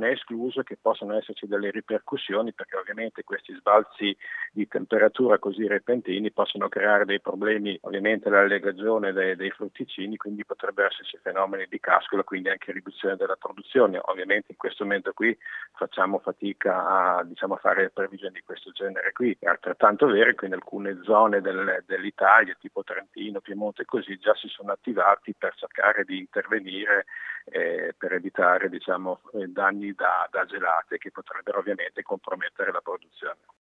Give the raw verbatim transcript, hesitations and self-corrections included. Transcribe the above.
non è escluso che possano esserci delle ripercussioni, perché ovviamente questi sbalzi di temperatura così repentini possono creare dei problemi ovviamente all'allegagione dei, dei frutticini, quindi potrebbero esserci fenomeni di cascolo, quindi anche riduzione della produzione. Ovviamente in questo momento qui facciamo fatica a, diciamo, fare previsioni di questo genere qui. È altrettanto vero che in alcune zone del, dell'Italia, tipo Trentino, Piemonte e così, già si sono attivati per cercare di intervenire eh, per evitare, diciamo, danni da, da gelate che potrebbero ovviamente compromettere la produzione.